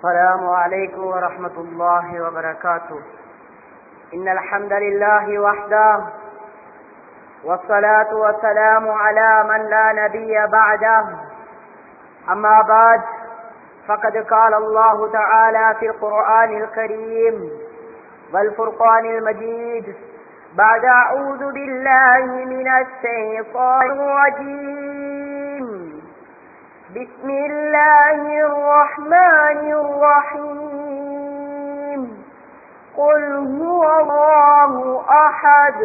السلام عليكم ورحمة الله وبركاته. إن الحمد لله وحده والصلاة والسلام على من لا نبي بعده. أما بعد فقد قال الله تعالى في القرآن الكريم والفرقان المجيد بعد أعوذ بالله من الشيطان الرجيم بسم الله الرحمن الرحيم قل هو الله أحد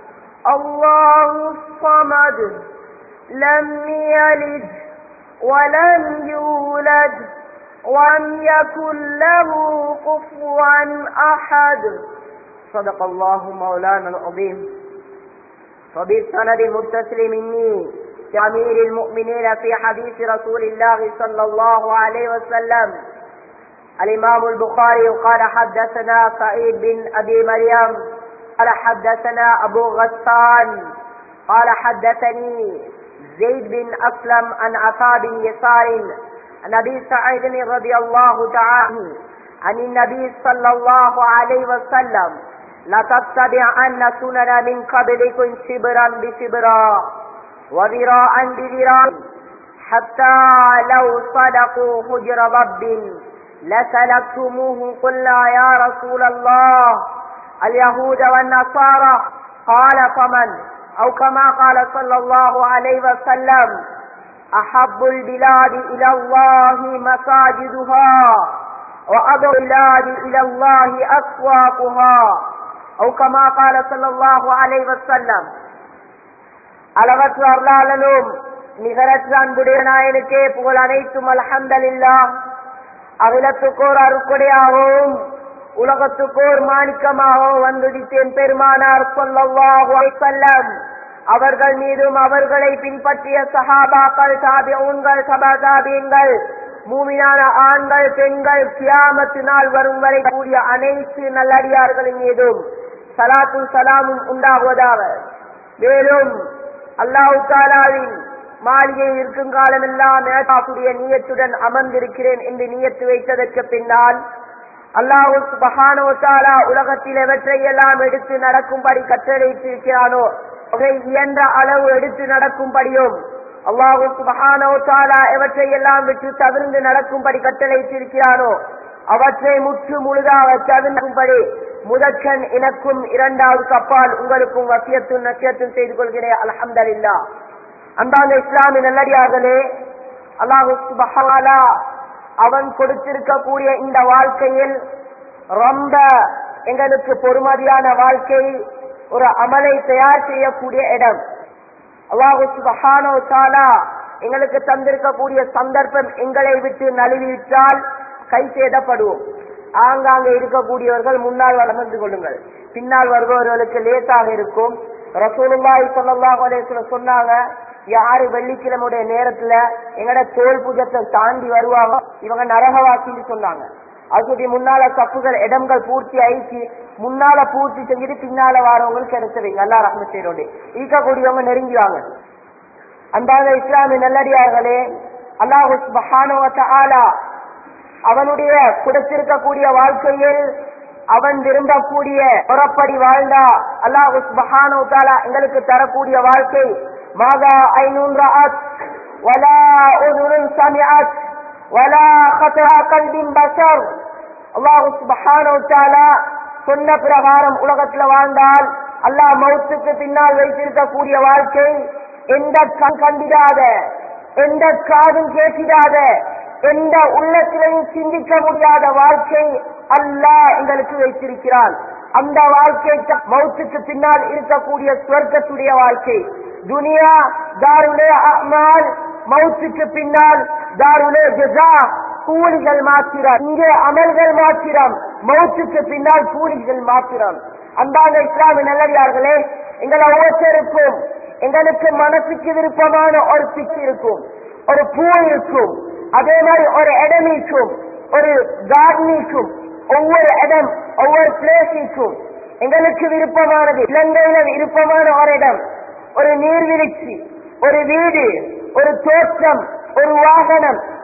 الله الصمد لم يلد ولم يولد ولم يكن له كفوا أحد. صدق الله مولانا العظيم. وبالسند المتصل مني أمير المؤمنين في حديث رسول الله صلى الله عليه وسلم الإمام البخاري قال حدثنا سعيد بن أبي مريم قال حدثنا أبو غسان قال حدثني زيد بن أسلم عن عطاء بن يسار عن أبي سعيد رضي الله تعالى عن النبي صلى الله عليه وسلم لتتبعن سنن من قبلكم شبرا بشبرا وذراعا بذراع حتى لو صدقوا حجر رب لسلكتموه. قلنا يا رسول الله اليهود والنصارى قال فمن أو كما قال صلى الله عليه وسلم أحب البلاد إلى الله مساجدها وأبغض البلاد إلى الله أسواقها أو كما قال صلى الله عليه وسلم. அளவற்ற அருளாளனும் நிகரற்ற அன்புடைய நாயனுக்கே புகழ் அனைத்தும் அல்ஹம்துலில்லாஹ். அகிலத்துக்கோர் அருட்கொடையாகவும் உலகத்துக்கோர் மாணிக்கமாகவும் வந்துதித்தேன் பெருமானார் ஸல்லல்லாஹு அலைஹி வஸல்லம் அவர்கள் மீதும் அவர்களை பின்பற்றிய சஹாபாக்கள் தாபிஊன்கள் தபா தாபிஈன்கள் மூமினான ஆண்கள் பெண்கள் கியாமத் நாள் வரும் வரை கூடிய அனைத்து நல்லடியார்களின் மீதும் ஸலாத்தும் ஸலாமும் உண்டாகுவதாக. மேலும் அல்லாஹ் தஆலாவின் மாளிகையில் இருக்கும் காலமெல்லாம் ஏதாக்குடைய நியத்துடன் அமர்ந்திருக்கிறேன் என்று நியத்து வைத்ததற்கு பின்னால் அல்லாஹ் சுப்ஹானஹு வ தஆலா உலகத்தில் எவற்றையெல்லாம் எடுத்து நடக்கும்படி கட்டளையிட்டிருக்கிறானோ அவை இயன்ற அளவு எடுத்து நடக்கும்படியும் அல்லாஹ் சுப்ஹானஹு வ தஆலா எவற்றையெல்லாம் விட்டு தவிர்த்து நடக்கும்படி கட்டளையிட்டிருக்கிறானோ அவற்றை முற்று முழுதாக தவிர்க்கும்படி முதற்கண் எனக்கும் இரண்டாவது கப்பால் உங்களுக்கும் வசியத்தும் நசியத்தும் செய்து கொள்கிறேன். அல்ஹம்துலில்லாஹ். அன்பான இஸ்லாமிய நல்லடியார்களே, அல்லாஹ் சுப்ஹானஹு வ தஆலா அவன் கொடுத்திருக்கக்கூடிய இந்த வாழ்க்கையில் ரொம்ப எங்களுக்கு பொறுமதியான வாழ்க்கை, ஒரு அமலை தயார் செய்யக்கூடிய இடம். அல்லாஹ் சுப்ஹானஹு வ தஆலா எங்களுக்கு தந்திருக்கக்கூடிய சந்தர்ப்பம் எங்களை விட்டு நழுவிவிட்டால் கை சேதப்படுவோம். ஆங்காங்க இருக்கக்கூடியவர்கள் முன்னால் வளர்ந்து கொள்ளுங்கள், பின்னால் வருபவர்களுக்கு லேசாக இருக்கும். ரசூலுல்லாஹி ஸல்லல்லாஹு அலைஹி வஸல்லம் சொன்னாங்க, யாரு வெள்ளிக்கிழமையுடைய நேரத்துல எங்கட தோல் பூஜத்தை தாண்டி வருவாங்க இவங்க நரகவாசின்னு சொன்னாங்க. அதுக்கு முன்னால தப்புகள் இடங்கள் பூர்த்தி ஆயிடுச்சு, முன்னால பூர்த்தி செஞ்சுட்டு பின்னால வாரவங்களுக்கு கிடைச்சவங்க அல்லா ரஹ்மத் செய்யறோடு ஈக்கக்கூடியவங்க நெருங்கிவாங்க. அன்பான இஸ்லாமிய நல்லடியார்களே, அல்லாஹ் சுப்ஹானஹு வ தஆலா அவனுடைய கொடுத்திருக்கக்கூடிய வாழ்க்கையில் அவன் விரும்பக்கூடிய புறப்படி வாழ்ந்தா அல்லாஹ் சுப்ஹானஹு வ தஆலா எங்களுக்கு தரக்கூடிய வாழ்க்கை மாதா ஐனுன் ரஅத் வலா உதுன் சமிஅத் வலா கதா கல்பின் பஷர். அல்லாஹ் சுப்ஹானஹு வ தஆலா சொன்ன பிரகாரம் உலகத்துல வாழ்ந்தால் அல்லாஹ் மௌத்துக்கு பின்னால் வைத்திருக்கக்கூடிய வாழ்க்கை எந்த கண் கண்டிடாத, எந்த காதும் கேட்டிடாத, எந்த உள்ளத்திலையும் சிந்திக்க முடியாத வாழ்க்கை அல்லாஹ் எங்களுக்கு வைத்திருக்கிறான். அந்த வாழ்க்கை மௌத்துக்கு பின்னால் இருக்கக்கூடிய சொர்க்கத்துடைய வாழ்க்கை. துனியா தாருலே அமால், மௌத்துக்கு பின்னால் தாருலே ஜஸா, கூலிகள் மாத்திரம். இங்கே அமல்கள் மாத்திரம், மௌத்துக்கு பின்னால் கூலிகள் மாத்திரம். அன்பான இஸ்லாமிய நல்லடியார்களே, எங்களை ஒவ்வொருத்தருக்கும் எங்களுக்கு மனசுக்கு விருப்பமான ஒரு பிச்சு இருக்கும், ஒரு பூ இருக்கும், அதே மாதிரி ஒரு இடம் இருக்கும், ஒரு கார்டன் இருக்கும். ஒவ்வொரு இடம் ஒவ்வொரு பிளேஸ் இருக்கும். எங்களுக்கு விருப்பமானது இலங்கையில விருப்பமான ஒரு இடம், ஒரு நீர்வீழ்ச்சி, ஒரு வீடு, ஒரு தோற்றம், ஒரு வாகனம்,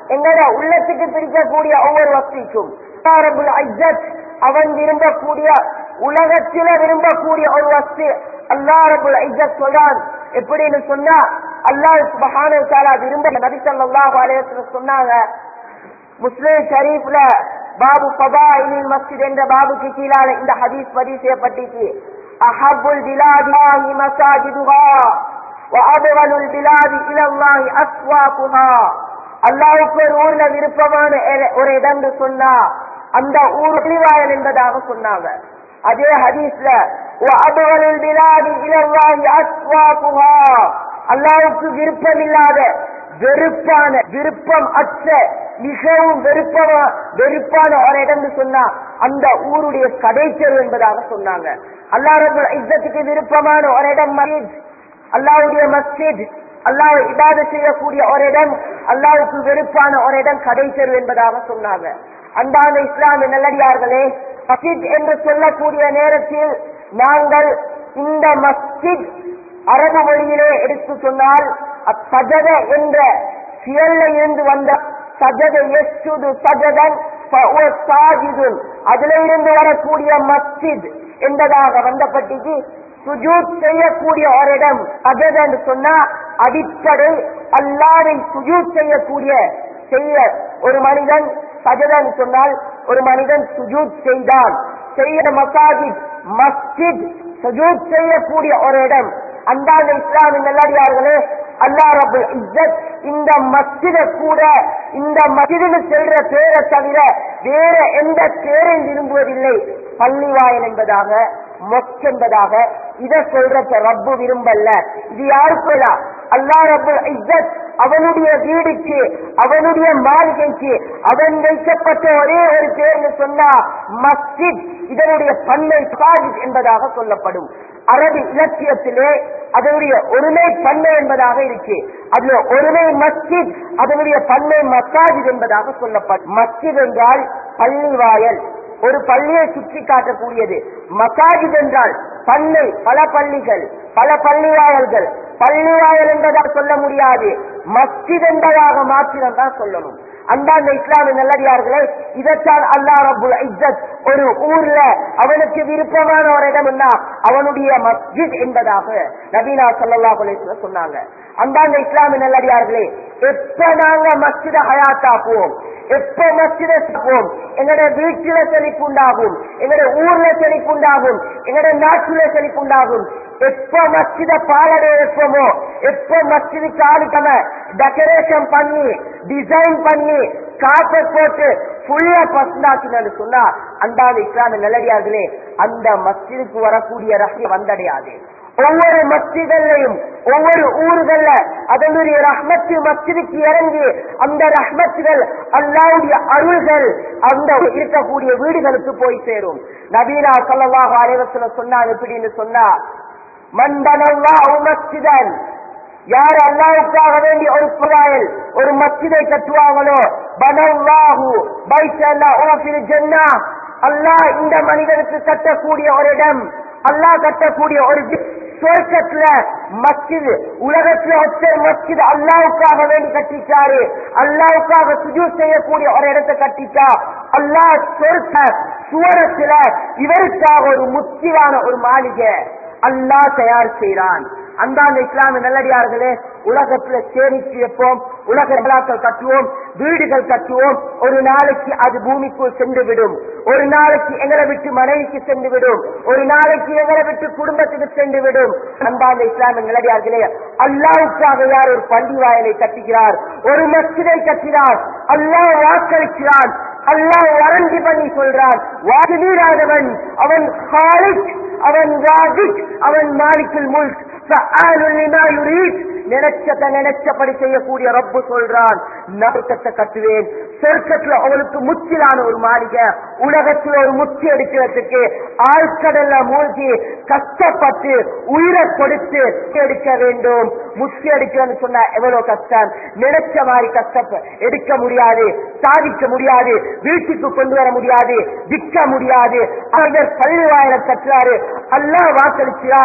எங்களோட உள்ளத்துக்கு பிடிக்கக்கூடிய ஒவ்வொரு வஸ்துக்கும் ரப்புல் இஸ்ஸத் அவன் விரும்பக்கூடிய உலகத்தில விரும்பக்கூடிய ஒரு வஸ்து அல்லாஹ் ரப்புல் இஸ்ஸத் சொல்றான். எப்படின்னு சொன்னா அல்லாஹ் சுப்ஹானஹு வ தஆலா விரும்ப நபி ஸல்லல்லாஹு அலைஹி வஸல்லம் சொன்னாங்க. முஸ்லிம் ஷரீஃப்ல பாபு ஃபதாயிலில் மஸ்ஜித் என்ற பாபுக்கு கீழால இந்த ஹதீஸ் பதிவு செய்யப்பட்டிருக்கு. அஹப்புல் பிலாதி மசாஜிதுஹா வ அப்கலுல் பிலாதி இலல்லாஹி அஸ்வாகுஹா. அல்லாஹ்வுக்கு ஒரு ஊர்ல விருப்பமான ஒரு இடம் சொன்னா அந்த ஊர் பள்ளிவாயல் என்பதாக சொன்னாங்க. அதே ஹதீஸ்ல வ அப்கலுல் பிலாதி இலல்லாஹி அஸ்வாகுஹா, அல்லாஹ்வுக்கு விருப்பம் இல்லாத வெறுப்பான விருப்பம் அற்ற மிகவும் வெறுப்பான ஒரு இடம் சொன்னா அந்த ஊருடைய கடைச்செரு என்பதாக சொன்னாங்க. அல்லாஹ் ரப்புல் இஸ்ஸத்துக்கு விருப்பமான ஒரு இடம் மஸ்ஜித், அல்லாஹ்வுடைய மஸ்ஜித், அல்லாஹ் இபாதத் செய்யக்கூடிய ஒரு இடம், அல்லாஹ்வுக்கு வெறுப்பான ஒரு இடம் கடைச்செரு என்பதாக சொன்னாங்க. அன்பான இஸ்லாமிய நல்லடியார்களே, மஸ்ஜித் என்று சொல்லக்கூடிய நேரத்தில் நாங்கள் இந்த மஸ்ஜித் அரபு மொழியிலே எடுத்து சொன்னால் சஜத என்ற செயல்ல இருந்து வந்த சஜத யஸ்ஜுது சஜதன் ஃபஹுவ சாஜிதுன், அதில இருந்து வரக்கூடிய மஸ்ஜித் என்பதாக வந்தப்பட்டிக்கு சுஜூத் செய்யக்கூடிய ஒரு இடம். சஜத என்று சொன்னா அடிப்படை அல்லாஹ்வை சுஜூத் செய்ய ஒரு மனிதன் சஜதன் சொன்னால் ஒரு மனிதன் சுஜூத் செய்தான். செய்ய மசாஜித் மஸ்ஜித் சுஜூத் செய்யக்கூடிய ஒரு இடம். அன்பான இஸ்லாமின் நல்லடியார்களே, அல்லாஹ் ரப்புல் இஸ்ஸத் இந்த மஸ்ஜித கூட இந்த மஸ்ஜிதுக்கு செல்ற பேரை தவிர வேற எந்த பேரையும் விரும்புவதில்லை. பள்ளிவாயல் என்பதாக மொக் என்பதாக இதை சொல்ற ரப்பு விரும்பல்ல. இது யாருக்குள்ள அல்லாஹ் ரப்புல் இஸ்ஸத் அவனுடைய வீடுக்கு அவனுடைய மாளிகைக்கு அவன் வைக்கப்பட்ட ஒரே ஒரு பேர் சொன்னா மஸ்ஜித். இதனுடைய பன்மை சாஜித் என்பதாக சொல்லப்படும். அரபு இலக்கியத்திலே அதனுடைய ஒருமை பன்மை என்பதாக இருக்கு. அதுல ஒருமை மஸ்ஜித், அதனுடைய பன்மை மசாஜித் என்பதாக சொல்லப்படும். மஸ்ஜித் என்றால் பள்ளிவாயல், ஒரு பள்ளியை சுற்றி காட்டக்கூடியது. மசாஜித் என்றால் பன்மை, பல பள்ளிகள், பல பள்ளிவாயல்கள். பள்ளிவாயல் என்பதாக சொல்ல முடியாது, மஸ்ஜித் என்பதாக மாற்றிடம் தான் சொல்லணும். அன்பார்ந்த இஸ்லாமிய நல்லடியார்களே, இதைத்தான் அல்லாஹ் ரப்புல் இஸ்ஸத் ஒரு ஊர்ல அவனுக்கு விருப்பமான ஒரு இடம்னா அவனுடைய மஸ்ஜித் என்பதாக நபீனா ஸல்லல்லாஹு அலைஹி வஸல்லம் சொன்னாங்க. அன்பார்ந்த இஸ்லாமிய நல்லடியார்களே, எப்ப நாங்க மஸ்ஜித ஹயாத்தாக்குவோம், எப்ப மஸ்ஜித போம், எங்களுடைய வீட்டில செழிப்பு உண்டாகும், எங்களுடைய ஊர்ல செழிப்பு உண்டாகும், எங்களுடைய நாட்டில செழிப்பு உண்டாகும். எப்ப மஸ்ஜித பாலடைய வைப்போமோ, எப்ப மஸ்ஜிதுக்கு ஆளுக்கம டெக்கரேஷன் பண்ணி டிசைன் பண்ணி காப்பர் போட்டு ஃபுல்லா பசந்தாக்கினு சொன்னா அன்பான இஸ்லாமிய நல்லடியார்களே, அந்த மஸ்ஜிதுக்கு வரக்கூடிய ரஹ்மத் வந்தடையாது. ஒவ்வொரு மஸ்ஜிதையும் ஒவ்வொரு ஊர்கள்ல அதனுடைய ரஹ்மத்து மஸ்ஜிதுக்கு இறங்கி அந்த ரஹ்மத்துகள் அல்லாஹ்வுடைய அருள்கள் அந்த இருக்கக்கூடிய வீடுகளுக்கு போய் சேரும். நபீனா ஸல்லல்லாஹு அலைஹி வஸல்லம் சொன்னாங்க, எப்படின்னு சொன்னா மன் பனல்லாஹு மஸ்ஜிதன், யார் அல்லாஹ்வுக்காக வேண்டி ஒரு பள்ளிவாயல் ஒரு மஸ்ஜிதை கட்டுவாங்களோ, பனல்லாஹு பைத்தன் ஃபில் ஜன்னah, அல்லாஹ் இந்த மனிதனுக்கு கட்டக்கூடிய ஒரு இடம், அல்லாஹ் கட்டக்கூடிய ஒரு சொர்க்கத்துல மஸ்ஜித். உலகத்துல ஒற்றை மஸ்ஜித் அல்லாஹ்வுக்காக வேண்டி கட்டிட்டாரு, அல்லாஹ்வுக்காக சுஜூத் செய்யக்கூடிய ஒரு இடத்தை கட்டிட்டா அல்லாஹ் சொர்க்க சுவரத்துல இவருக்காக ஒரு முத்திவான ஒரு மாளிகை அல்லாஹ் தயார் செய்கிறான். அன்பான இஸ்லாமிய நல்லடியார்களே, உலகத்துல சேமிச்சு வைப்போம், உலக விழாக்கள் கட்டுவோம், வீடுகள் கட்டுவோம். ஒரு நாளைக்கு அது பூமிக்குள் சென்று விடும், ஒரு நாளைக்கு எங்களை விட்டு மனைவிக்கு சென்று விடும், ஒரு நாளைக்கு எங்களை விட்டு குடும்பத்துக்கு சென்று விடும். அன்பான இஸ்லாமிய நல்லடியார்களே, அல்லாஹ்வுக்காக யார் ஒரு பள்ளி வாயலை கட்டுகிறார், ஒரு மஸ்ஜிதை கட்டினார், அல்லாஹ் வாக்களிக்கிறான், அல்லாஹ் வரண்டி பண்ணி சொல்றான், வாக்கு மீறாதவன் அவன் காலிக், அவன் ராஜிக், அவன் மாலிக்குல் முல்க், நினைச்சபடி செய்யக்கூடிய ரப்பு சொல்றான், நரகத்தை கட்டுவேன், சொர்க்கத்துல அவளுக்கு முச்சிலான ஒரு மாளிகை. உலகத்துல ஒரு முச்சி எடுக்கிறதுக்கு ஆழ்கடல்ல மூழ்கி கஷ்டப்பட்டு உயிரை கொடுத்து எடுக்க வேண்டும். முச்சி எடுக்கிறன்னு சொன்னா எவ்வளவு கஷ்டம், நினைச்ச மாதிரி கஷ்டம் எடுக்க முடியாது, சாதிக்க முடியாது, வீட்டுக்கு கொண்டு வர முடியாது, விற்க முடியாது. அவர் பள்ளி வாயில கட்டுறாரு, அல்லாஹ் வாக்களிக்கிறார்,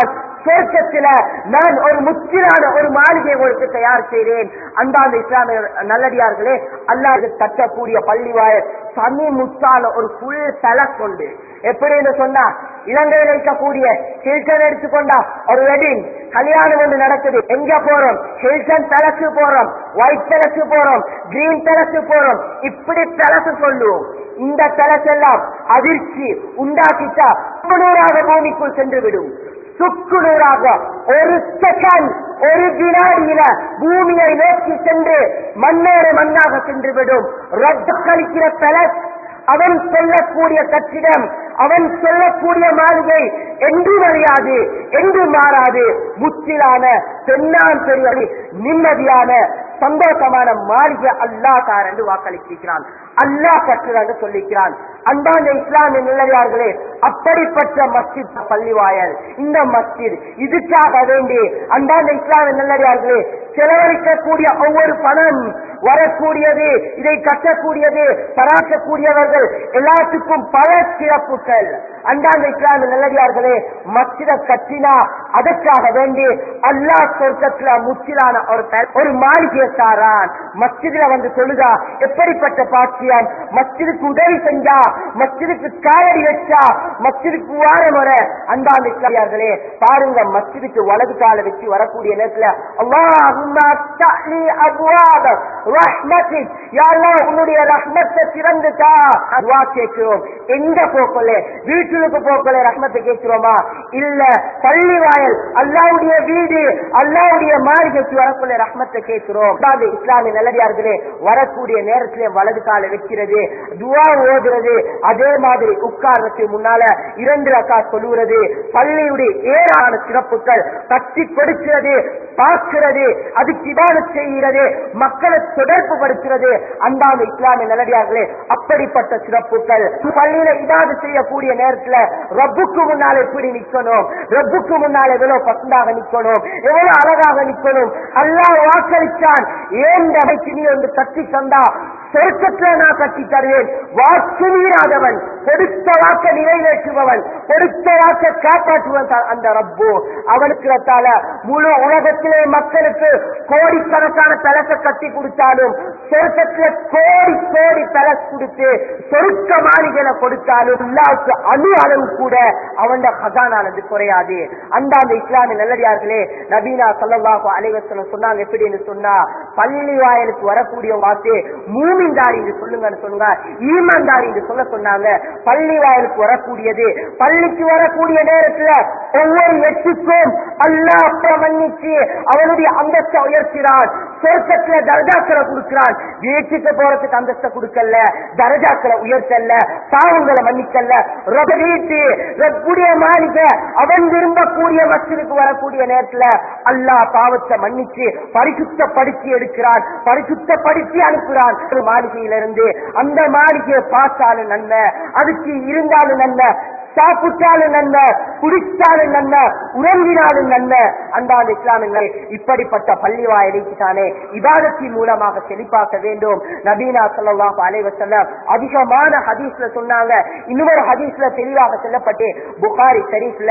சொர்க்கத்தில நான் ஒரு முற்றிலான ஒரு மாளிகை உங்களுக்கு தயார் செய்தேன். அந்தாந்த இஸ்லாமிய நல்லடியார்களே, அல்லாஹ் கட்டக்கூடிய பள்ளிவாயல் சமி முத்தான ஒரு புல் செலக்ட் உண்டு. எப்படின்னு சொன்னா, இலங்கையில் இருக்கக்கூடிய ஹில்டன் எடுத்துக்கொண்டா ஒரு வெட்டிங் கல்யாணம் ஒன்று நடக்குது. எங்க போறோம்? ஹில்டன் பேலஸு போறோம், ஒயிட் பேலஸு போறோம், கிரீன் பேலஸு போறோம், இப்படி பேலஸ் சொல்லுவோம். இந்த பேலஸ் எல்லாம் அதிர்ச்சி உண்டாக்கிட்டா சுக்குநூறாக பூமிக்குள் சென்று விடும். சுக்குநூறாக ஒரு செகண்ட், ஒரு வினாடியில பூமியை நோக்கி சென்று மண்ணோடு மண்ணாக சென்று விடும். ரத்த கழிக்கிற பேலஸ், அவன் சொல்லக்கூடிய கட்டிடம், அவன் சொல்லக்கூடிய மாளிகை என்று அறியாது, என்று மாறாது. முற்றிலான பெண்ணான் பெரிய நிம்மதியான சந்தோஷமான மாளிகை அல்லாஹ் தார் என்று வாக்களிக்கிறான். அல்லாஹ் கற்றுறாங்க சொல்லிக்கிறான். அன்பான இஸ்லாமிய நிலையார்களே, அப்படிப்பட்ட மஸ்ஜித் பள்ளிவாயல். இந்த மஸ்ஜித் இதுக்காக வேண்டி அன்பான இஸ்லாமிய நிலையார்களே செலவழிக்கக்கூடிய ஒவ்வொரு பணம் வரக்கூடியது, இதை கட்டக்கூடியது, பராக்கக்கூடியவர்கள் எல்லாத்துக்கும் பல சிறப்புகள். அன்பான இஸ்லாமிய நிலையார்களே, மஸ்ஜித கட்டினா அதற்காக வேண்டி அல்லாஹ் சொர்க்கத்துல முற்றிலான ஒரு மாளிகை சாரான். மஸ்ஜிதுல வந்து சொல்லுதா எப்படிப்பட்ட பாக்கியம். மஸ்ஜிதுக்கு உதவி செஞ்சா, மஸ்ஜிதுக்கு காலடி வச்சா, மஸ்ஜிதுக்கு வார முறை. அன்பான இஸ்லாமியர்களே பாருங்க, மஸ்ஜிதுக்கு வலது கால வச்சு வரக்கூடிய நேரத்துல அல்லாஹும்ம தஅலி அப்வாப ரஹ்மத்திக், யா அல்லாஹ் உன்னுடைய ரஹ்மத்தை திறந்துட்டா துஆ கேட்கிறோம். எங்க போக்கல? வீட்டுக்கு போக்கல ரஹ்மத்தை கேட்கிறோமா? இல்ல பள்ளி வாயல் அல்லாஹ்வுடைய வீடு, அல்லாஹ்வுடைய மாளிகைக்கு வரக்குள்ள ரஹ்மத்தை கேட்கிறோம். இஸ்லாமிய நல்லடியார்களே, வரக்கூடிய நேரத்திலே வலது கால வைக்கிறது, துஆ ஓதுறது, அதே மாதிரி உட்கார்றதுக்கு முன்னால 2 ரக்காத் சொல்லுறது, பள்ளியுடைய ஏராளமான சிறப்புகள், கட்டி கொடுக்கிறது, பார்க்கிறது, அதுக்கு இபாதத் செய்கிறது, மக்களை தொடர்பு படுத்துறது. அன்பான இஸ்லாமிய நல்லடியார்களே, அப்படிப்பட்ட சிறப்புகள். பள்ளியில இபாதத் செய்யக்கூடிய நேரத்துல ரப்புக்கு முன்னால எப்படி நிக்கணும், ரப்புக்கு முன்னால எவ்வளவு பசந்தாக நிக்கணும், எவ்வளவு அழகாக நிக்கணும். அல்லாஹ் வாக்களிச்சான், ஏன் அமைச்சு நீ வந்து கட்டி தந்தா சொர்க்கத்துல நான் கட்டி தருவேன். வாக்கு மீறாதவன், கொடுத்த வாக்க நிறைவேற்றுபவன், கொடுத்த வாக்க காப்பாற்றுவன் அந்த ரப்பு. அவனுக்கு முழு உலகத்திலே மக்களுக்கு கோடிக்கணக்கான பலசை கட்டி கொடுத்தாலும், சொர்க்கத்துல கோடி கோடி பலஸ் கொடுத்து சொர்க்க மாளிகளை கொடுத்தாலும் அல்லாஹ்வுக்கு அணு அளவு கூட அவன் ஹஸானானது குறையாது. அந்த இஸ்லாமிய நல்லடியார்களே, நபீனா ஸல்லல்லாஹு அலைஹி வஸல்லம் சொன்னாங்க எப்படின்னு சொன்னா, பள்ளி வாயிலுக்கு வரக்கூடிய வார்த்தை மூமின்தாரி என்று சொல்லுங்கன்னு சொல்லுங்க, ஈமான்தாரி என்று சொல்ல சொன்னாங்க. பள்ளி வாயிலுக்கு வரக்கூடியது, பள்ளிக்கு வரக்கூடிய நேரத்துல ஒவ்வொரு எட்டுக்கும் அல்லாஹ் மன்னிச்சு அவனுடைய அந்தஸ்தை உயர்த்தினான், சொர்க்கத்துல தர்ஜாக்களை கொடுக்கிறான். வீட்டுக்கு போறதுக்கு அந்தஸ்தை கொடுக்கல, தர்ஜாக்களை உயர்த்தல்ல, பாவங்களை மன்னிக்கல்ல. வீட்டு ரப்புடைய மாளிகை, அவன் விரும்பக்கூடிய மஸ்ஜிதுக்கு வரக்கூடிய நேரத்துல அல்லாஹ் பாவத்தை மன்னிச்சு பரிசுத்தப்படுத்தி எடுக்கிறான், பரிசுத்தப்படுத்தி அனுப்புறான். மாளிகையிலிருந்து அந்த மாளிகையை பார்த்தாலும் நன்மை, அதுக்கு இருந்தாலும் நன்மை, சாப்பிட்டாலும் நன்மை, குடித்தாலும் நன்மை, உறங்கினாலும் நன்மை. அன்பான இஸ்லாமியர்களே, இப்படிப்பட்ட பள்ளி வாயிலைக்குத்தானே இபாதத்தின் மூலமாக செழிப்பாக்க வேண்டும். நபீனா ஸல்லல்லாஹு அலைஹி வஸல்லம் அதிகமான ஹதீஸ்ல சொன்னாங்க. இன்னொரு ஹதீஸ்ல தெளிவாக சொல்லப்பட்டு புகாரி ஷரீஃப்ல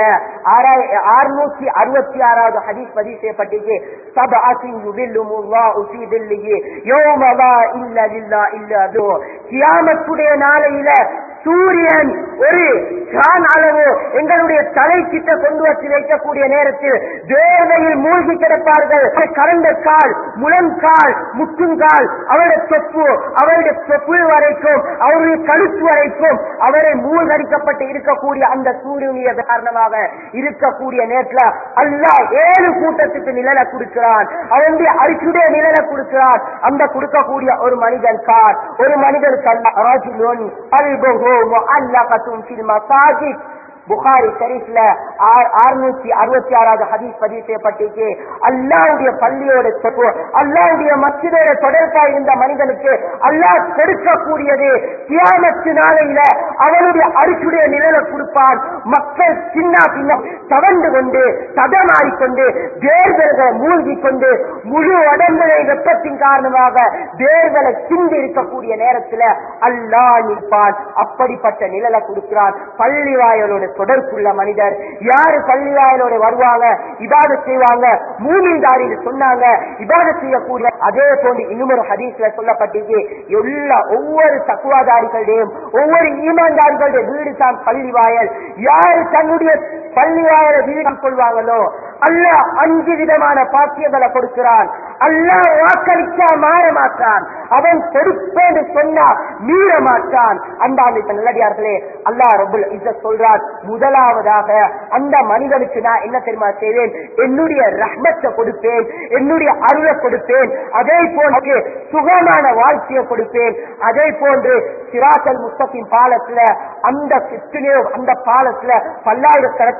666வது ஹதீஸ் பதிவு செய்யப்பட்டிருக்கு. சபஅத்தின் யுதில்லுமுல்லாஹு ஃபீ தில்லிஹி யௌம லா இல்ல லில்லாஹ் இல்லா ஹு. கியாமத்துடைய நாளையில சூரியன் ஒரு கான் அளவு எங்களுடைய தலை கிட்ட கொண்டு வச்சு வைக்கக்கூடிய நேரத்தில் வேர்வையில் மூழ்கி கிடப்பார்கள். கரண்ட கால், முழங்கால், முட்டுங்கால், அவருடைய தொப்பு, அவருடைய தொப்பு வரைக்கும், அவருடைய கழுத்து வரைக்கும் அவரை மூழ்கடிக்கப்பட்டு இருக்கக்கூடிய அந்த சூரியனுடைய காரணமாக இருக்கக்கூடிய நேரத்தில் அல்லாஹ் 7 கூட்டத்துக்கு நிழலை கொடுக்கிறான், அவனுடைய அரிசுடைய நிழலை கொடுக்கிறான். அந்த கொடுக்கக்கூடிய ஒரு மனிதன் கார், ஒரு மனிதனுக்கு புகாரி ஷரீஃப்ல 666வது ஹதீஸ் பதிவு செய்யப்பட்டிருக்கு. அல்லாஹ்வுடைய பள்ளியோட அல்லாஹ்வுடைய மஸ்ஜிதோட தொடர்பாக இருந்த மனிதனுக்கு அல்லாஹ் கொடுக்கக்கூடியது கியாமத்து நாளையில அவனுடைய அரிசுடைய நிழலை கொடுப்பான். மக்கள் சின்ன பின்ன தவண்டு கொண்டு தடமாறிக்கொண்டு வேர்களை மூழ்கி கொண்டு முழு உடம்புடைய வெப்பத்தின் காரணமாக வேர்களை சிந்தி இருக்கக்கூடிய நேரத்தில் அல்லாஹ் நிற்பான். அப்படிப்பட்ட நிழலை கொடுக்கிறான். பள்ளி வாயலோட தொடர்புள்ள மனிதர். யாரு பள்ளிவாயலோட வருவாங்க, இபாதத் செய்வாங்க, மூமின்தாரின்னு சொன்னாங்க, இபாதத் செய்யக்கூடிய. அதே போன்று இன்னொரு ஹதீஸ்ல சொல்லப்பட்டிருக்கு, ஒவ்வொரு தக்குவாதாரிகளுடையும் ஒவ்வொரு ஈமான்தாரிகளுடைய வீடு தான் பள்ளிவாயல். யாரு தன்னுடைய பள்ளிவாயலை வீடு கொள்வாங்களோ அல்லாஹ் 5 விதமான பாக்கியங்களை கொடுக்கிறான். அல்லாஹ் வாக்களிச்சா மாற மாட்டான், அவன் கொடுப்பேன்னு சொன்னா மீற மாட்டான். அன்பார்ந்த நல்லடியார்களே, அல்லாஹ் ரப்பல் இஸ்ஸத் சொல்றான், முதலாவதாக அந்த மனிதனுக்கு நான் என்ன தெரியுமா செய்வேன், என்னுடைய ரஹ்மத்தை கொடுப்பேன், என்னுடைய அருளை கொடுப்பேன், அதே போன்று சுகமான வாழ்க்கையை கொடுப்பேன். அதே போன்று சிராத்தல் முஸ்தகிம் பாலத்துல அந்த பாலத்துல பல்லாயிரக்கணக்கு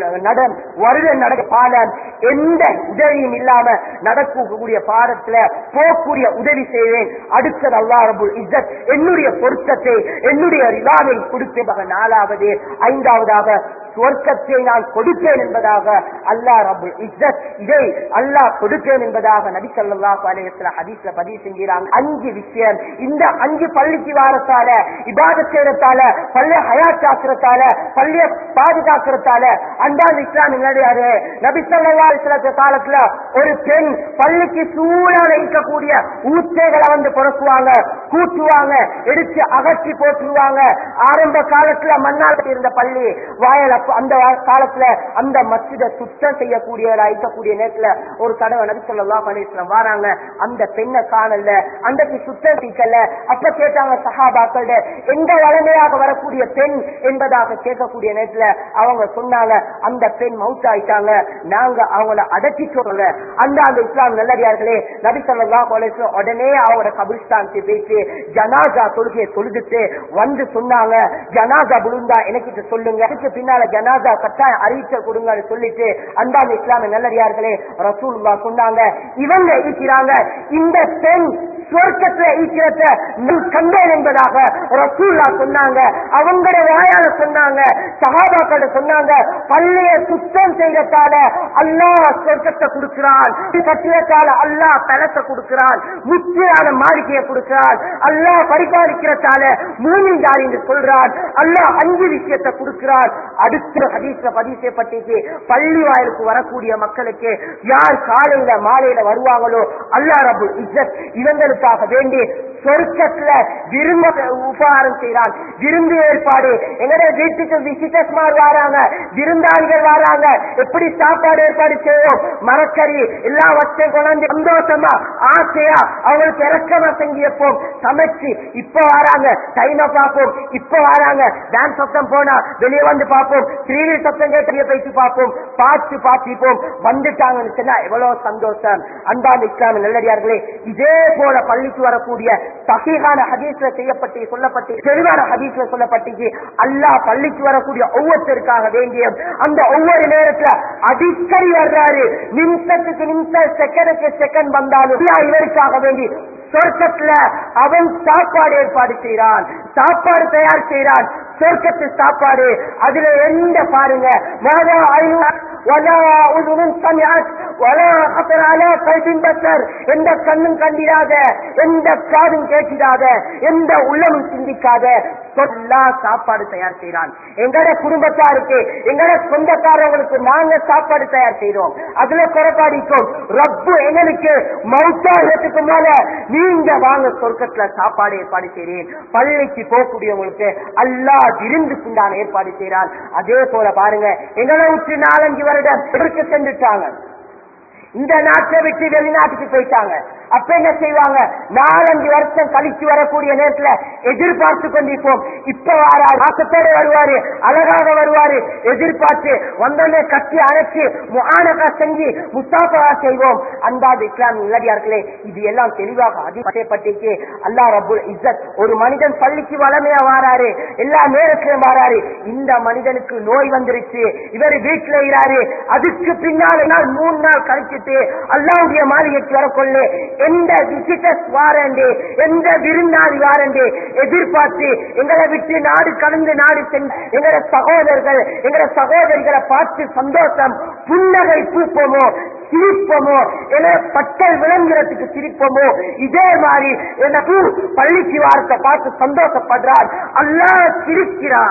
வருட நடக்க பாலம் எந்த உதவியும் இல்லாம நடக்கக்கூடிய பாடத்துல போகக்கூடிய உதவி செய்வேன். அடுத்தது அல்லாஹ் ரப்பல் இஸ்ஸத் என்னுடைய பொருத்தத்தை, என்னுடைய ரிலாவை கொடுப்பேன். 4வது 5வதாக சுவர்க்கத்தை நான் கொடுப்பேன் என்பதாக அல்லாஹ் ரப்பல் இஸ்ஸத் இதை அல்லாஹ் கொடுப்பேன் என்பதாக நபி ஸல்லல்லாஹு அலைஹி வஸல்லம் ஹதீஸ்ல பதிவு செஞ்சாங்க. 5 விஷயம். இந்த 5 பள்ளிக்கு வாரத்தால, இபாதத் செய்யறதால, பள்ளிய ஹயாத் ஆக்குறதால, பள்ளிய பாதுகாக்கிறதால அன்பான இஸ்லாமிய நபி ஸல்லல்லாஹு அலைஹி வஸல்லம் காலத்துல ஒரு பெண் பள்ளிக்கு சூழல இருக்கக்கூடிய ஊத்தைகளை வந்து பொறுக்குவாங்க, கூட்டுவாங்க, எடுத்து அகற்றி போட்டுருவாங்க. ஆரம்ப காலத்துல மண்ணால் இருந்த பள்ளி வாயல அந்த காலத்துல அந்த மஸ்ஜிதை சுத்தம் செய்யக்கூடியவரா இருக்கக்கூடிய நேரத்துல ஒரு தடவை நபி ஸல்லல்லாஹு அலைஹி வஸல்லம் வராங்க. அந்த பெண்ணை காணல, அன்றைக்கு சுத்தம் செய்யல. அப்ப கேட்டாங்க சஹாபாக்கள், எந்த வளமையாக வரக்கூடிய பெண் என்பதாக கேட்கக்கூடிய நேரத்துல அவங்க சொன்னாங்க, அந்த பெண் மவுத் ஆயிட்டாங்க, நாங்க அவங்கள அடக்கிட்டோங்க. அந்த இஸ்லாம் நல்லடியார்களே, நபி ஸல்லல்லாஹு அலைஹி வஸல்லம் உடனே அவங்களோட கபிரிஸ்தானுக்கு போயிட்டு ஜனாசா தொழுகையை தொழுதுட்டு வந்து சொன்னாங்க, ஜனாசா விழுந்தா எனக்கு சொல்லுங்க, அதுக்கு பின்னால ஜனாசா கட்டாயம் அறிவிச்சல் கொடுங்கன்னு சொல்லிட்டு அன்பான இஸ்லாமிய நல்லடியார்களே ரசூலுல்லாஹ் சொன்னாங்க, இவங்க இருக்கிறாங்க, இந்த பெண் சுவர்க்கத்துல ஈக்கிறத கண்டேன் என்பதாக ரசூலுல்லாஹ் சொன்னாங்க. அவங்களோட வாயால சொன்னாங்க, சஹாபாக்கள் சொன்னாங்க, பள்ளிய சுத்தம் செய்யறதால அல்லாஹ் சொர்க்கத்தை கொடுக்கிறான், கட்டிடத்தால அல்லாஹ் பலத்தை கொடுக்கிறான், முத்தியான மாளிகையை கொடுக்கிறான், அல்லாஹ் பரிபாலிக்கிறதால மூமின்தார் என்று சொல்றான், அல்லாஹ் 5 விஷயத்தை கொடுக்கிறான். அடுத்த ஹதீஸ்ல பதிவு செய்யப்பட்டிருக்கு, பள்ளி வாயிலுக்கு வரக்கூடிய மக்களுக்கு யார் காலையில மாலையில வருவாங்களோ அல்லாஹ் ரப்பல் இஸ்ஸத் இவங்களுக்காக வேண்டி சொர்க்கத்துல விரும்ப உபகாரம் செய்யறான். விருந்து ஏற்பாடு, எங்களுடைய வீட்டுக்கு விசிட்டர்ஸ் வராங்க, விருந்தாளிகள் வராங்க, எப்படி சாப்பாடு ஏற்பாடு செய்வோம், மரக்கறி எல்லா வசதியும் கொண்டாந்து சந்தோஷமா ஆசையா அவங்களுக்கு இறக்கமா செஞ்சு வைப்போம், சமைச்சு. இப்ப வராங்க டைமை பார்ப்போம், இப்ப வராங்க டான்ஸ் சத்தம் போனா வெளியே வந்து பார்ப்போம், ஸ்ரீவில் சத்தம் கேட்டு பேசி பார்ப்போம், பார்த்து பார்த்திப்போம். வந்துட்டாங்கன்னு சொன்னா எவ்வளவு சந்தோஷம். அன்பான இஸ்லாமிய நல்லடியார்களே, இதே போல பள்ளிக்கு வரக்கூடிய சஹீஹான ஹதீஸ்ல செய்யப்பட்டு சொல்லப்பட்டு தெளிவான ஹதீஸ்ல சொல்லப்பட்டு அல்லாஹ் பள்ளிக்கு வரக்கூடிய ஒவ்வொருத்தருக்காக வேண்டிய அந்த ஒவ்வொரு நேரத்துல அடிக்கடி வர்றாரு, நிமிஷத்துக்கு நிமிஷம், செகண்டுக்கு செகண்ட் வந்தாலும் இவருக்காக வேண்டி சொர்க்கத்துல அவன் சாப்பாடு ஏற்பாடு செய்யறான், சாப்பாடு தயார் செய்யறான். சொர்க்கத்து சாப்பாடு அதுல எந்த பாருங்க, எந்த கண்ணும் கண்டிராத, எந்த காதும் கேட்கிறாத, எந்த உள்ளமும் சிந்திக்காத சாப்பாடு தயார் செய்யறான். எங்கட குடும்பத்தாருக்கு, எங்கட சொந்தக்காரங்களுக்கு நாங்க சாப்பாடு தயார் செய்யறோம், அதுல குறைபாடிக்கும். ரப்பு எங்களுக்கு மௌத்தாகிறதுக்கு மேல நீங்க வாங்க சொர்க்கத்துல சாப்பாடு ஏற்பாடு செய்றேன். பள்ளிக்கு போகக்கூடியவங்களுக்கு அல்லாஹ் விருந்துக்குண்டான ஏற்பாடு செய்யறான். அதே போல பாருங்க, எங்களை விட்டு 4-5 வருடம் எதற்கு சென்றுட்டாங்க, இந்த நாட்டை விட்டு வெளிநாட்டுக்கு போயிட்டாங்க. அப்ப என்ன செய்வாங்க, 4-5 வருஷம் கழிச்சு வரக்கூடிய நேரத்துல எதிர்பார்த்து கொண்டிருப்போம். இப்ப வாராரு, ஆசத்தோட வருவாரு, அழகாக வருவாரு, எதிர்பார்த்து வந்தோடனே கட்டி அழைச்சு முஆனகா செஞ்சு முஸ்தாபா செய்வோம். அன்பாத இஸ்லாமிய நல்லடியார்களே, இது எல்லாம் தெளிவாக அதிகப்பட்டிருக்கு. அல்லாஹ் ரப்பல் இஸ்ஸத் ஒரு மனிதன் பள்ளிக்கு வளமையா வாராரு, எல்லா நேரத்திலும் வாராரு, இந்த மனிதனுக்கு நோய் வந்துருச்சு, இவர் வீட்டுல இருக்கிறாரு, அதுக்கு பின்னால 3 நாள் கழிச்சுட்டு அல்லாஹ்வுடைய மாளிகைக்கு வரக்கொள்ள எந்த விசிட்டர்ஸ் வாரண்டே, எந்த விருந்தாளி வாரண்டே எதிர்பார்த்து எங்களை விட்டு நாடு கடந்து நாடு சென்று எங்களோட சகோதரர்கள், எங்களோட சகோதரிகளை பார்த்து சந்தோஷம் புன்னகை பூப்போமோ, சிரிப்போமோ, என பட்டல் விளங்குறதுக்கு சிரிப்போமோ, இதே மாதிரி எனக்கு பள்ளிக்கு வாரத்தை பார்த்து சந்தோஷப்படுறான், அல்லாஹ் சிரிக்கிறான்.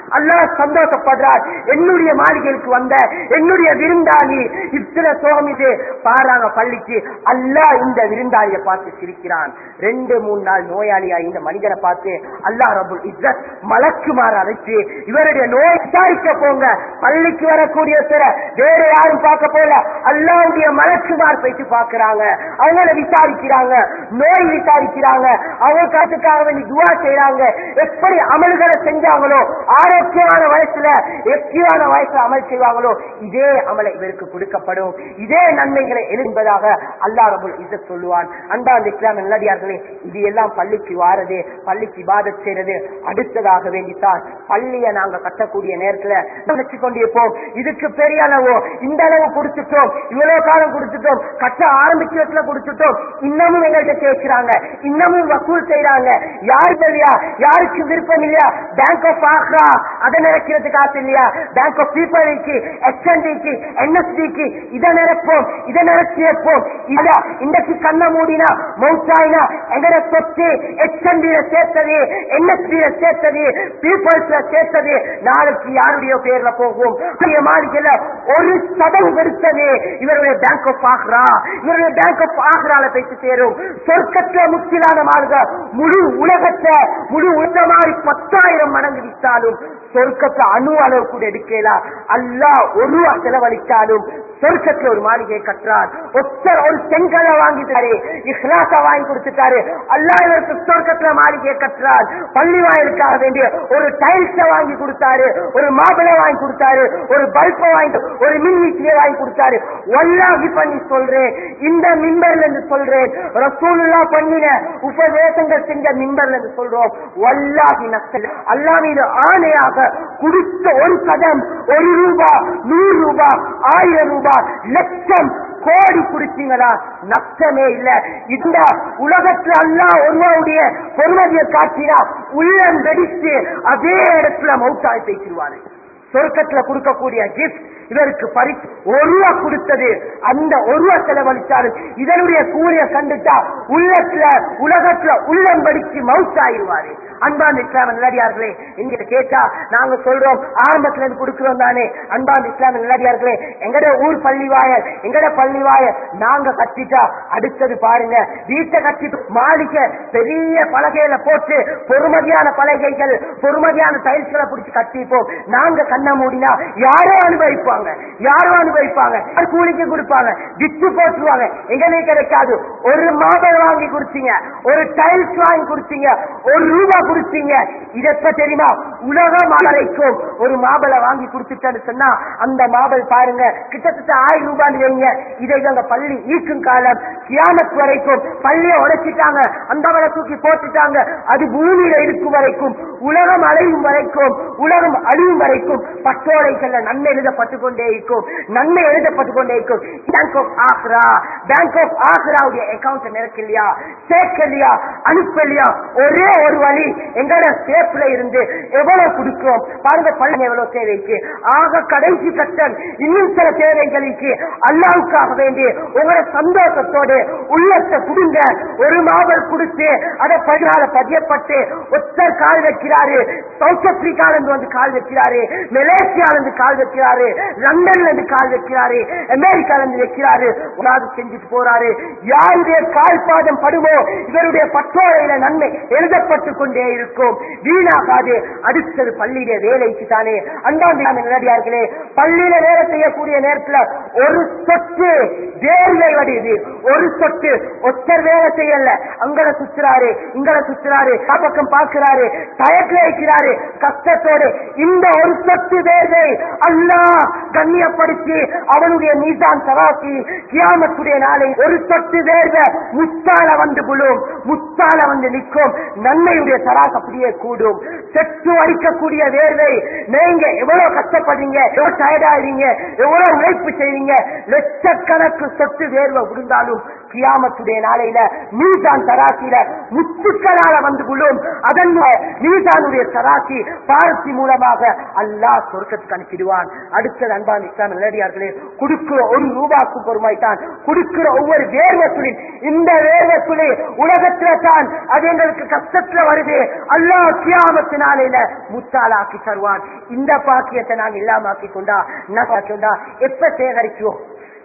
அல்லாஹ் சந்தோஷப்படுறார். என்னுடைய மாளிகைக்கு வந்த என்னுடைய விருந்தாளி இத்தனை சோகமிது பாராங்க பள்ளிக்கு. அல்லாஹ் இந்த விருந்தாளியை பார்த்து சிரிக்கிறான். 2-3 நாள் நோயாளியா இந்த மனிதனை பார்த்து அல்லாஹ் ரப்புல் இஸ்ஸத் மலக்குமார் அழைத்து இவருடைய நோய் விசாரிக்க போங்க. பள்ளிக்கு வரக்கூடிய வேற யாரும் பார்க்க போல அல்லாஹ்வுடைய மலக்குமார் போயிட்டு பார்க்கிறாங்க. அவங்கள விசாரிக்கிறாங்க, நோய் விசாரிக்கிறாங்க, அவங்க காத்துக்காக வேண்டி துவா செய்யறாங்க. எப்படி அமல்களை செஞ்சாங்களோ ஆரோக்கியமான வயசுல எக்கியான வயசுல அமல் செய்வாங்களோ இதே அமலை இவருக்கு கொடுக்கப்படும், இதே நன்மைகளை என்பதாக அல்லாஹ் ரப்புல் இஸ்ஸத் சொல்லுவான். அன்பார்ந்த இஸ்லாமிய நல்லடியார்களே, இது எல்லாம் பள்ளிக்கு வாரது, பள்ளிக்கு இபாதத் செய்யறது அடுத்ததாக வேண்டித்தான். பள்ளியை நாங்க கட்டக்கூடிய நேரத்துல நினைச்சு கொண்டிருப்போம், இதுக்கு பெரிய அளவோ இந்த அளவு கொடுத்துட்டோம், இவ்வளவு காலம் கொடுத்துட்டோம், கட்ட ஆரம்பிக்கிறதுல கொடுத்துட்டோம், இன்னமும் எங்கள்கிட்ட கேட்கிறாங்க, இன்னமும் வசூல் செய்யறாங்க. யாருக்கு இல்லையா, யாருக்கு விருப்பம் இல்லையா? பேங்க் ஆஃப் ஆக்ரா அதை நினைக்கிறதுக்கு ஆசை இல்லையா? பேங்க் ஆஃப் பீப்பிள்க்கு, எச்என்டிக்கு, என்எஸ்டிக்கு இதை நினைப்போம், இதை நினைச்சிருப்போம். இன்றைக்கு கண்ண மூடினா மௌத்தாயினா எங்கட சொத்து எச்என்டியில சேர்த்தது, என்எஸ்டியில சேர்த்தது, பீப்பிள்ஸ்ல சேர்த்தது நாளைக்கு யாருடைய பேர்ல போகும்? மாளிகையில ஒரு சதம் எடுத்தது இவருடைய பேங்க் ஆஃப் ஆக்ரா, இவருடைய பேங்க் ஆஃப் ஆக்ரால போயிட்டு சேரும். சொர்க்கத்துல முக்கிலான மாளிகை முழு உலகத்தை முழு உலக மாதிரி 10,000 மடங்கு விட்டாலும் சொர்க்கத்தை அணு அளவு கூட எடுக்கலாம். அல்லாஹ் ஒரு செலவழித்தாலும் சொர்க்கத்துல ஒரு மாளிகையை கட்டுறார். ஒரு செங்கலை வாங்கிட்டாரு, இஹ்லாஸா வாங்கி கொடுத்துட்டாரு. அல்லாஹ் இவருக்கு சொர்க்கத்துல மாளிகையை கட்டுறார். பள்ளி வாயிலுக்காக வேண்டிய ஒரு டைல்ஸ வாங்கி கொடுத்தாரு, ஒரு மாபிளை வாங்கி கொடுத்தாரு, ஒரு பல்பை வாங்கி, ஒரு மின்வீச்சியை வாங்கி கொடுத்தாரு. வல்லாஹி பண்ணி சொல்றேன், இந்த மிம்பர்ல இருந்து சொல்றேன், ரசூலுல்லாஹ் பண்ணின உபதேசங்கள் செஞ்ச மிம்பர்ல இருந்து சொல்றோம், வல்லாஹி நஸ்ஸல் அல்லாஹ் மீது ஆணையாக கொடுத்த ஒரு கதம், 1 ரூபாய், 100 ரூபாய், 1000 ரூபாய், லட்சம், கோடி குடிச்சீங்களா நஷ்டமே இல்ல. இந்த உலகத்துல அல்லாஹ் ஒருவருடைய பொறுமதியை காட்டினா உள்ளம் வெடித்து அதே இடத்துல மௌத்தாய் பேசிடுவாரு. சொர்க்கத்துல கொடுக்கக்கூடிய கிஃப்ட் இவருக்கு பரிசு 1 ரூபா கொடுத்தது, அந்த 1 ரூபா செலவழிச்சாலும் இதனுடைய கூலிய கண்டுட்டா உள்ளத்துல உலகத்துல உள்ளம் படிச்சு மவுத்தாயிருவாரு. அன்பாந்த இஸ்லாமிய நல்லடியார்களே, எங்கிட்ட கேட்டா நாங்க சொல்றோம் ஆரம்பத்துல இருந்து கொடுக்கிறோம் தானே. அன்பாந்த இஸ்லாமிய நல்லடியார்களே, எங்கட ஊர் பள்ளிவாயல், எங்கட பள்ளிவாயல் நாங்க கட்டிட்டா அடுத்தது பாருங்க, வீட்டை கட்டிட்டு மாளிகை பெரிய பலகையில போட்டு பொறுமதியான பலகைகள், பொறுமதியான டைல்ஸ்களை பிடிச்சு கட்டிப்போம். நாங்க கண்ண மூடினா யாரோ அனுபவிப்பாங்க, யாரோ அனுபவிப்பாங்க, கூலிக்கு கொடுப்பாங்க, வித்து போட்டுருவாங்க. எங்கனே கிடைக்காது. ஒரு மாபல் வாங்கி கொடுத்தீங்க, ஒரு டைல்ஸ் வாங்கி கொடுத்தீங்க, 1 ரூபாய் கொடுத்தீங்க. இதெப்ப தெரியுமா? உலகம் அழைக்கும் ஒரு மாபலை வாங்கி கொடுத்துட்டேன்னு சொன்னா அந்த மாபல் பாருங்க கிட்டத்தட்ட 1000 ரூபாய் வைங்க. இதை இவங்க பள்ளி ஈக்கும் காலம் கியாமத் வரைக்கும் பள்ளியை உடைச்சிட்டாங்க, அந்த அவளை தூக்கி போட்டுட்டாங்க. அது பூமியில இருக்கும் வரைக்கும், உலகம் அழையும் வரைக்கும், உலகம் அழியும் வரைக்கும் பட்டோலைகள்ல நன்மை எழுதப்பட்டு கொண்டே இருக்கும், நன்மை எழுதப்பட்டு கொண்டே இருக்கும். Bank of Agra, bank of ஆக்ராவுடைய அக்கௌண்ட் நிரக்கலையா, சேர்க்கலையா, அனுப்பலையா? ஒரே ஒரு வழி, எங்களோட சேப்ல இருந்து எவ்வளவு கொடுக்கிறோம் பாருங்க. பள்ளி எவ்வளவு தேவைக்கு, ஆக கடைசி கட்டம் இன்னும் சில தேவைகளுக்கு அல்லாஹ்வுக்காக வேண்டி உங்களோட சந்தோஷத்தோடு உள்ளத்தை கொடுங்க. ஒரு மாபல் கொடுத்து அதை பதியப்பட்டு ஒத்தர் கால் வைக்கிறாரு, சவுத் ஆப்பிரிக்கால இருந்து வந்து கால் வைக்கிறாரு, மலேசியால இருந்து கால் வைக்கிறாரு, லண்டன்ல இருந்து கால் வைக்கிறாரு, அமெரிக்கால இருந்து வைக்கிறாரு, செஞ்சுட்டு போறாரு. யாருடைய கால் பாதம் படுமோ இவருடைய பட்டோரையில நன்மை எழுதப்பட்டு கொண்டே இருக்கும், வீணாகாது. அடுத்தது பள்ளியில வேலைக்கு தானே. அன்பார்ந்த நல்லடியார்களே, பள்ளியில வேலை செய்யக்கூடிய நேரத்தில் ஒரு சொட்டு வேர்வை வடிது, ஒரு சொட்டு ஒத்தர் வேலை செய்யல, அங்களை சுற்றுறாரு, இங்களை சுற்றுறாரு, பக்கம் பார்க்கிறாரு, டயர்ட்ல இருக்கிறாரு, கஷ்டத்தோடு இந்த ஒரு சொட்டு வேர்வை அல்லாஹ் கண்ணியப்படுத்தி அவனுடைய மீதான் சராசி கியாமத்துடைய நாளை ஒரு சொட்டு வேர்வை முத்தால வந்து விழும், முத்தால வந்து நிற்கும், நன்மையுடைய சராசு அப்படியே கூடும். செத்து அடிக்கக்கூடிய வேர்வை, நீங்க எவ்வளவு கஷ்டப்படுறீங்க, எவ்வளவு டயர்டாகிறீங்க, எவ்வளவு உழைப்பு செய்வீங்க, லட்சக்கணக்கு சொட்டு வேர்வை விழுந்தாலும் கியாமத்துடைய நாளையில மீசான் தராசில முத்துக்களால வந்து கொள்ளும். அதன் மீசானுடைய தராசி பாரசி மூலமாக அல்லாஹ் சொர்க்கத்துக்கு அனுப்பிடுவான். அடுத்தது அன்பான இஸ்லாம் நல்லடியார்களே, கொடுக்கிற ஒரு ரூபாய்க்கு பொறுமைத்தான், கொடுக்கிற ஒவ்வொரு வேர்வசுலின் இந்த வேர்வசுலி உலகத்துல தான் அது எங்களுக்கு கஷ்டத்துல வருது. அல்லாஹ் கியாமத்து நாளையில முத்தாலாக்கி தருவான். இந்த பாக்கியத்தை நாங்கள் இல்லாமக்கி கொண்டா எப்ப சேகரிக்குவோம்,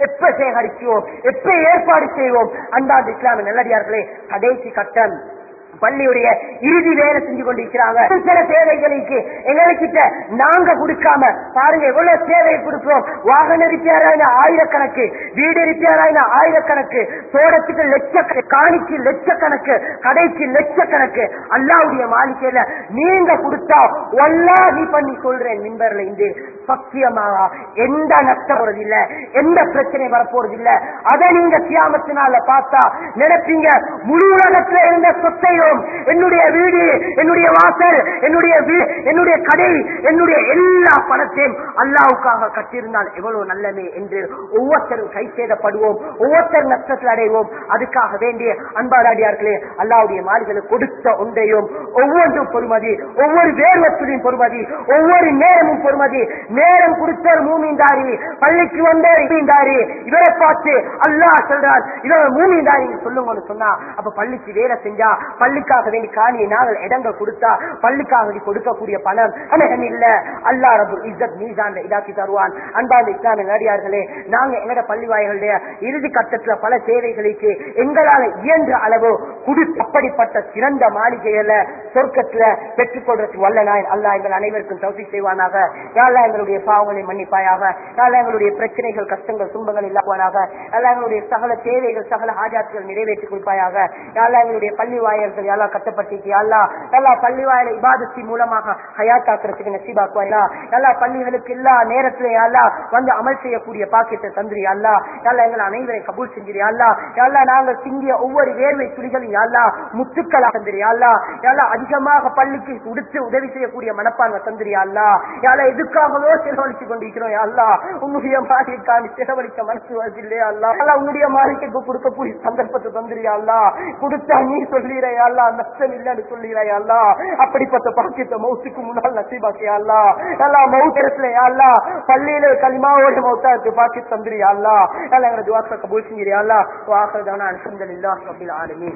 எப்ப ஏற்பாடு செய்வோம்? அன்பான இஸ்லாமிய நல்லடியார்களே, கடைசி கட்டம் பள்ளியுடைய இறுதி வேலை செஞ்சு கொண்டிருக்கிறாங்க. சில சேவைகளுக்கு எங்ககிட்ட நாங்க கொடுக்காம பாருங்க எவ்வளவு சேவை கொடுக்கிறோம். வாகன ரிப்பேராயின ஆயிரக்கணக்கு, வீடு ரிப்பேராயின ஆயிரக்கணக்கு, தோட்டத்துக்கு லட்சக்கணக்கு, காணிக்கு லட்சக்கணக்கு, கடைக்கு லட்சக்கணக்கு. அல்லாஹ்வுடைய மாளிகையில நீங்க கொடுத்தா வல்லாஹி பண்ணி சொல்றேன் மின்பர்ல இருந்து சத்தியமாக எந்த நஷ்டம் போறதில்லை, எந்த பிரச்சனை வரப்போறது இல்ல. அதை நீங்க கியாமத்தினால பார்த்தா நினைப்பீங்க முழு உலகத்துல இருந்த சொத்தையும் என்னுடைய வீடு, என்னுடைய வாசல், என்னுடைய கடை, என்னுடைய எல்லா பணத்தையும் அல்லாஹ்வுக்காக கட்டியிருந்தால் எவ்வளவு நல்லமே என்று ஒவ்வொருத்தரும் கை சேதப்படுவோம், ஒவ்வொருத்தரும் நஷ்டத்தில் அடைவோம். அதுக்காக வேண்டிய அன்பாடியார்களே, அல்லாஹ்வுடைய மாளிகையில் கொடுத்த ஒன்றையும் ஒவ்வொன்றும் பொறுமதி, ஒவ்வொரு வேர்வத்திலும் பொறுமதி, ஒவ்வொரு நேரமும் பொறுமதி. நேரம் கொடுத்த மூமின்தாரி, பள்ளிக்கு வந்த மூமின்தாரி, இவரை பார்த்து அல்லாஹ் சொல்றார் இவர் மூமின்தாரி சொல்லுங்கன்னு சொன்னா, அப்ப பள்ளிக்கு வேலை செஞ்சா, பள்ளிக்காக வேண்டி காணியை நாங்கள் இடங்கள் கொடுத்தா, பள்ளிக்காக வேண்டி கொடுக்கக்கூடிய பணம் அனகம் இல்ல, அல்லாஹ் ரப்புல் இஸ்ஸத் மீசான்ல இதாக்கி தருவான். அன்பான இஸ்லாமிய நடிகார்களே, நாங்க எங்கட பள்ளி வாய்களுடைய இறுதி கட்டத்துல பல சேவைகளுக்கு எங்களால இயன்ற அளவு அப்படிப்பட்ட சிறந்த மாளிகையில சொர்க்கத்துல பெற்றுக்கொள்றதுக்கு வல்ல நாயன் அல்லாஹ் எங்கள் அனைவருக்கும் தௌஃபீக் செய்வானாக. யா அல்லாஹ் எங்களுடைய பாவங்களை மன்னிப்பாயாக, யா அல்லாஹ் எங்களுடைய பிரச்சனைகள், கஷ்டங்கள், துன்பங்கள் இல்லாதவனாக, யா அல்லாஹ் எங்களுடைய சகல தேவைகள், சகல ஹாஜாத்துகள் நிறைவேற்றி கொடுப்பாயாக. யா அல்லாஹ் எங்களுடைய பள்ளி வாயல்கள் யாரா கட்டப்பட்டிருக்கு, அல்லா எல்லா பள்ளி வாயில இபாதத்தின் மூலமாக ஹயாத்தாக்குறதுக்கு நசீபாக்குவாயா. எல்லா பள்ளிகளுக்கு எல்லா நேரத்திலே அல்லா வந்து அமல் செய்யக்கூடிய பாக்கியத்தை தந்திரியா அல்லா. எல்லா எங்களை அனைவரை கபூல் செஞ்சிரியா அல்லா. எல்லா நாங்கள் சிங்கிய ஒவ்வொரு வேர்வை துளிகளும் அல்லா முத்துக்களா தந்திரியா அல்லா. எல்லா அதிகமாக பள்ளிக்கு உடுத்து உதவி செய்யக்கூடிய மனப்பான்மை தந்திரியா அல்லா. எல்லா எதுக்காகவோ செலவழிச்சு கொண்டிருக்கிறோம் அல்லா. உன்னுடைய மாளிகைக்கான செலவழிக்க மனசு வருதில்லையா அல்லா. எல்லா உன்னுடைய மாளிகைக்கு கொடுக்கக்கூடிய சந்தர்ப்பத்தை தந்திரியா அல்லா. கொடுத்தா நீ சொல்லிறையா அல்லா, நஷ்டம் இல்லன்னு சொல்லிறையா அல்லா. அப்படிப்பட்ட பாக்கியத்தை மௌத்துக்கு முன்னால் நசீபாக்கியா அல்லா. எல்லா மௌத்தரத்துல அல்லா பள்ளியில கலிமாவோட மௌத்தாக்கு பாக்கி தந்திரியா அல்லா. எங்களை துஆக்களை கபூல் செஞ்சிரியா அல்லா. வாஹிர் தஅவானா அல்ஹம்துலில்லாஹி ரப்பில் ஆலமீன்.